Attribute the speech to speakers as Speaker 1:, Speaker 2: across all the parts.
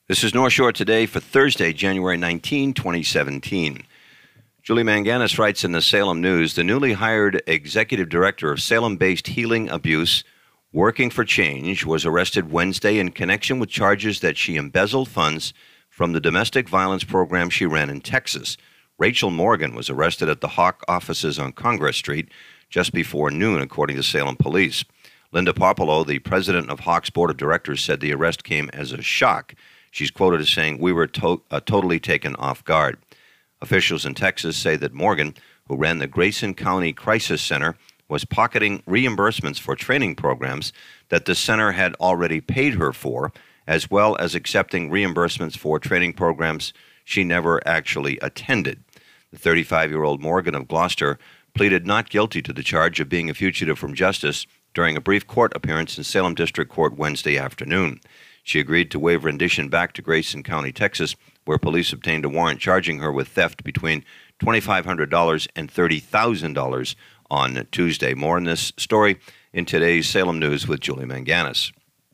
Speaker 1: This is North Shore Today for Thursday, January 19, 2017. Julie Manganis writes in the Salem News, the newly hired executive director of Salem-based Healing Abuse, Working for Change, was arrested Wednesday in connection with charges that she embezzled funds from the domestic violence program she ran in Texas. Rachel Morgan was arrested at the Hawk offices on Congress Street just before noon, according to Salem police. Linda Popolo, the president of Hawk's board of directors, said the arrest came as a shock. She's quoted as saying, "We were totally taken off guard." Officials in Texas say that Morgan, who ran the Grayson County Crisis Center, was pocketing reimbursements for training programs that the center had already paid her for, as well as accepting reimbursements for training programs she never actually attended. The 35-year-old Morgan of Gloucester pleaded not guilty to the charge of being a fugitive from justice during a brief court appearance in Salem District Court Wednesday afternoon. She agreed to waive rendition back to Grayson County, Texas, where police obtained a warrant charging her with theft between $2,500 and $30,000 on Tuesday. More on this story in today's Salem News with Julie Manganis.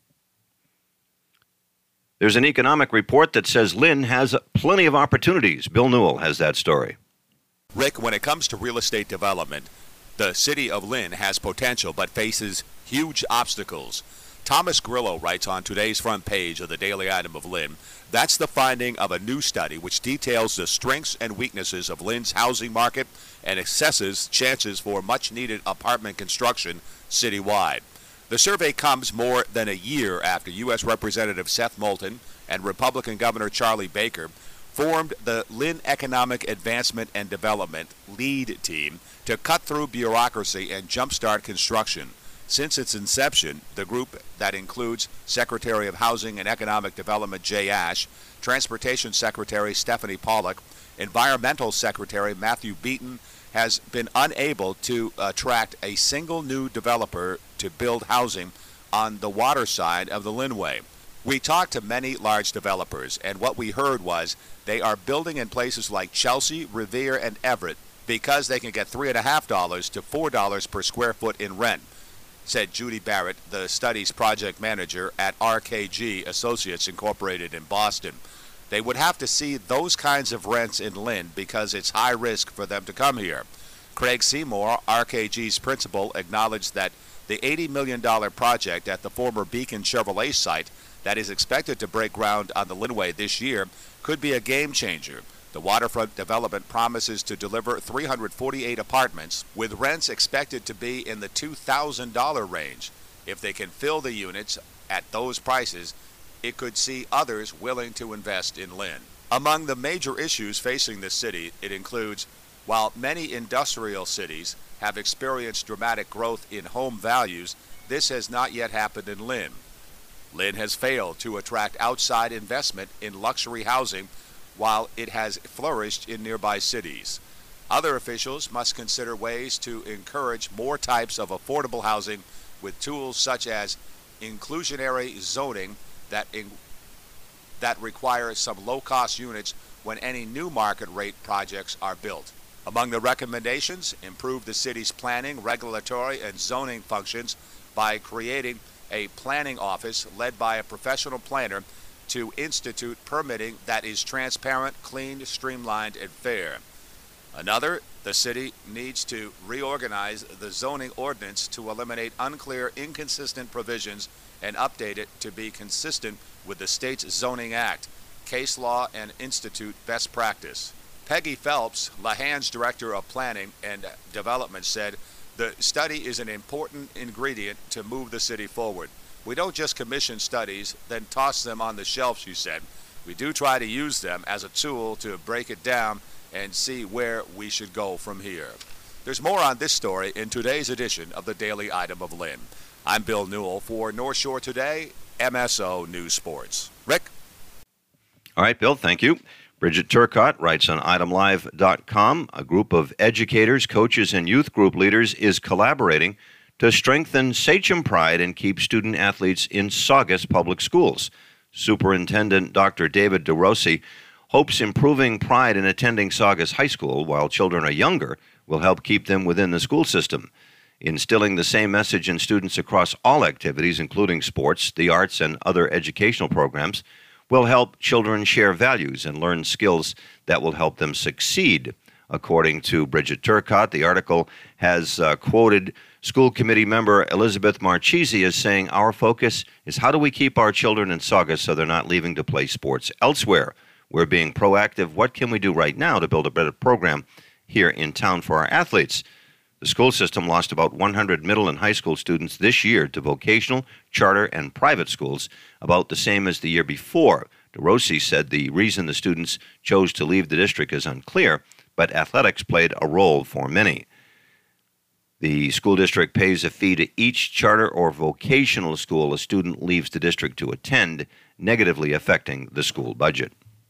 Speaker 1: There's an economic report that says Lynn has plenty of opportunities. Bill Newell has that story.
Speaker 2: Rick, when it comes to real estate development, the city of Lynn has potential but faces huge obstacles. Thomas Grillo writes on today's front page of the Daily Item of Lynn, that's the finding of a new study which details the strengths and weaknesses of Lynn's housing market and assesses chances for much-needed apartment construction citywide. The survey comes more than a year after U.S. Representative Seth Moulton and Republican Governor Charlie Baker formed the Lynn Economic Advancement and Development LEAD team to cut through bureaucracy and jumpstart construction. Since its inception, the group that includes Secretary of Housing and Economic Development Jay Ash, Transportation Secretary Stephanie Pollock, Environmental Secretary Matthew Beaton, has been unable to attract a single new developer to build housing on the water side of the Lynnway. We talked to many large developers, and what we heard was they are building in places like Chelsea, Revere, and Everett because they can get $3.50 to $4 per square foot in rent, said Judy Barrett, the study's project manager at RKG Associates Incorporated in Boston. They would have to see those kinds of rents in Lynn because it's high risk for them to come here. Craig Seymour, RKG's principal, acknowledged that the $80 million project at the former Beacon Chevrolet site that is expected to break ground on the Lynnway this year could be a game changer. The waterfront development promises to deliver 348 apartments, with rents expected to be in the $2,000 range. If they can fill the units at those prices, it could see others willing to invest in Lynn. Among the major issues facing the city, it includes, while many industrial cities have experienced dramatic growth in home values, this has not yet happened in Lynn. Lynn has failed to attract outside investment in luxury housing, while it has flourished in nearby cities. Other officials must consider ways to encourage more types of affordable housing with tools such as inclusionary zoning that require some low-cost units when any new market rate projects are built. Among the recommendations, improve the city's planning, regulatory, and zoning functions by creating a planning office led by a professional planner to institute permitting that is transparent, clean, streamlined, and fair. Another, the city needs to reorganize the zoning ordinance to eliminate unclear, inconsistent provisions and update it to be consistent with the state's zoning act, case law, and institute best practice. Peggy Phelps, Lahan's Director of Planning and Development, said, the study is an important ingredient to move the city forward. We don't just commission studies, then toss them on the shelf, she said. We do try to use them as a tool to break it down and see where we should go from here. There's more on this story in today's edition of the Daily Item of Lynn. I'm Bill Newell for North Shore Today, MSO News Sports. Rick?
Speaker 1: All right, Bill, thank you. Bridget Turcott writes on itemlive.com, a group of educators, coaches, and youth group leaders is collaborating to strengthen Sachem pride and keep student athletes in Saugus public schools. Superintendent Dr. David DeRossi hopes improving pride in attending Saugus High School while children are younger will help keep them within the school system. Instilling the same message in students across all activities, including sports, the arts, and other educational programs, will help children share values and learn skills that will help them succeed. According to Bridget Turcotte, the article has quoted school committee member Elizabeth Marchese as saying, "Our focus is how do we keep our children in Saugus so they're not leaving to play sports elsewhere. We're being proactive. What can we do right now to build a better program here in town for our athletes?" The school system lost about 100 middle and high school students this year to vocational, charter, and private schools, about the same as the year before. DeRossi said the reason the students chose to leave the district is unclear, but athletics played a role for many. The school district pays a fee to each charter or vocational school a student leaves the district to attend, negatively affecting the school budget.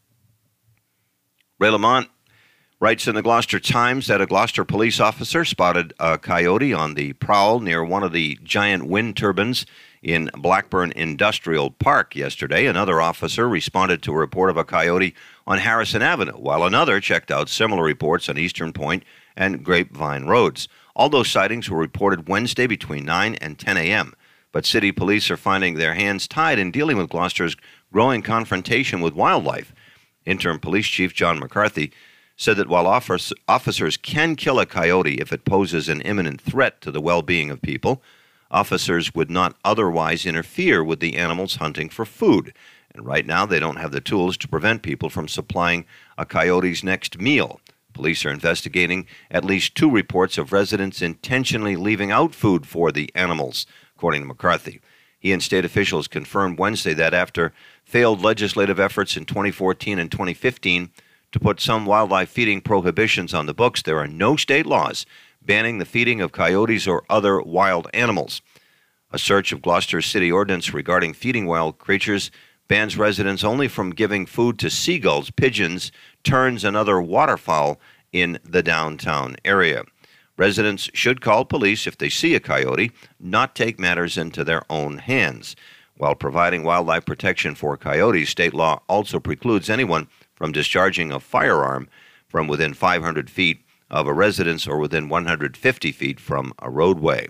Speaker 1: Ray Lamont writes in the Gloucester Times that a Gloucester police officer spotted a coyote on the prowl near one of the giant wind turbines in Blackburn Industrial Park yesterday. Another officer responded to a report of a coyote on Harrison Avenue, while another checked out similar reports on Eastern Point and Grapevine Roads. All those sightings were reported Wednesday between 9 and 10 a.m., but city police are finding their hands tied in dealing with Gloucester's growing confrontation with wildlife. Interim Police Chief John McCarthy said that while officers can kill a coyote if it poses an imminent threat to the well-being of people, officers would not otherwise interfere with the animals hunting for food. And right now, they don't have the tools to prevent people from supplying a coyote's next meal. Police are investigating at least 2 reports of residents intentionally leaving out food for the animals, according to McCarthy. He and state officials confirmed Wednesday that after failed legislative efforts in 2014 and 2015 to put some wildlife feeding prohibitions on the books, there are no state laws banning the feeding of coyotes or other wild animals. A search of Gloucester's city ordinance regarding feeding wild creatures bans residents only from giving food to seagulls, pigeons, terns, and other waterfowl in the downtown area. Residents should call police if they see a coyote, not take matters into their own hands. While providing wildlife protection for coyotes, state law also precludes anyone from discharging a firearm from within 500 feet of a residence or within 150 feet from a roadway.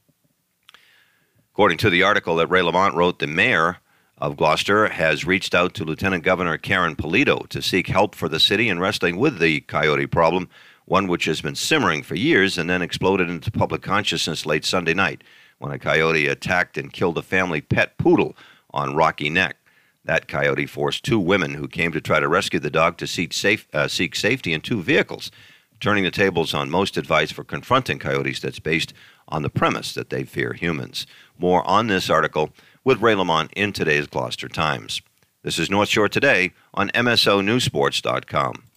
Speaker 1: According to the article that Ray Lamont wrote, the mayor of Gloucester has reached out to Lieutenant Governor Karen Polito to seek help for the city in wrestling with the coyote problem, one which has been simmering for years and then exploded into public consciousness late Sunday night when a coyote attacked and killed a family pet poodle on Rocky Neck. That coyote forced 2 women who came to try to rescue the dog to seek safety in 2 vehicles, turning the tables on most advice for confronting coyotes that's based on the premise that they fear humans. More on this article with Ray Lamont in today's Gloucester Times. This is North Shore Today on MSONewsports.com.